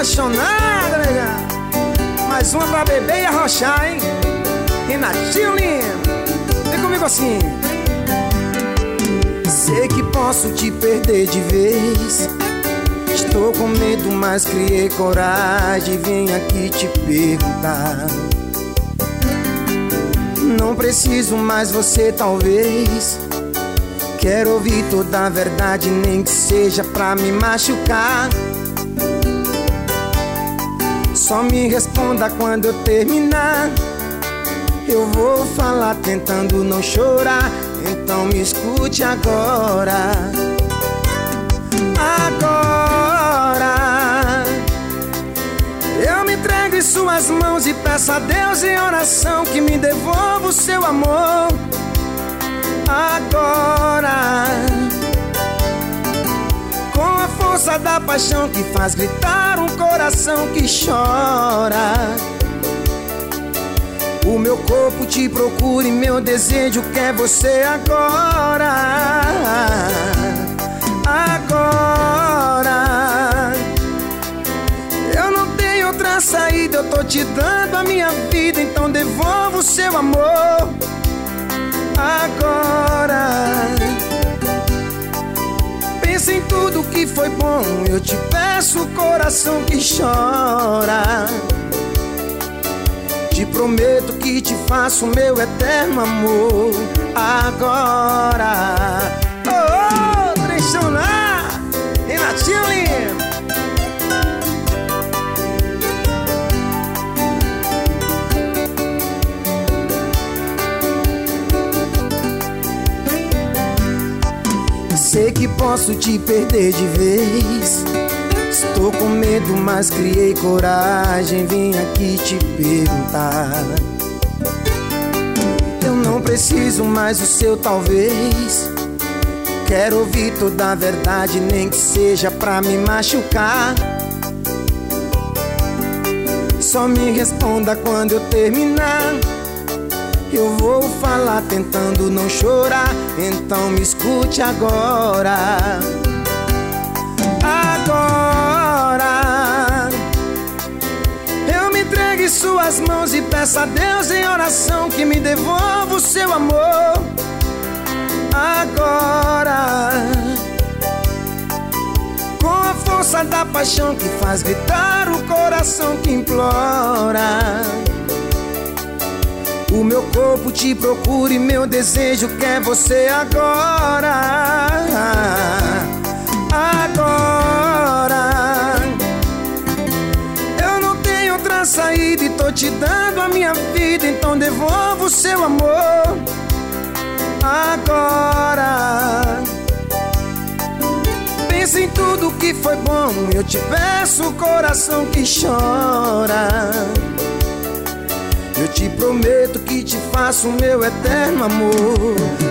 apaixonada, nega. Mais uma pra beber e arrochar, hein? Renatinho Lima, vem comigo assim. Sei que posso te perder de vez. Estou com medo, mas criei coragem. Vim aqui te perguntar. Não preciso mais você, talvez. Quero ouvir toda a verdade, nem que seja pra me machucar. Só me responda quando eu terminar. Eu vou falar tentando não chorar. Então me escute agora. Agora eu me entrego em suas mãos e peço a Deus em oração que me devolva o seu amor. Agora, com a força da paixão que faz gritar um coração que chora. O meu corpo te procura e meu desejo quer você agora. Agora eu não tenho outra saída, eu tô te dando a minha vida, então devolva o seu amor. Agora pensa em tudo que foi bom, eu te peço o coração que chora. Te prometo que te faço meu eterno amor. Agora, oh, oh, trechionar, Renatinho Lima. Sei que posso te perder de vez. Estou com medo, mas criei coragem. Vim aqui te perguntar. Eu não preciso mais do seu talvez. Quero ouvir toda a verdade, nem que seja pra me machucar. Só me responda quando eu terminar. Eu vou falar tentando não chorar. Então me escute agora. Agora eu me entrego em suas mãos e peço a Deus em oração que me devolva o seu amor. Agora, com a força da paixão que faz gritar o coração que implora. O meu corpo te procura e meu desejo quer você agora. Agora eu não tenho outra saída e tô te dando a minha vida, então devolva o seu amor. Agora pensa em tudo que foi bom, eu te peço o coração que chora. Eu te prometo que te faço meu eterno amor.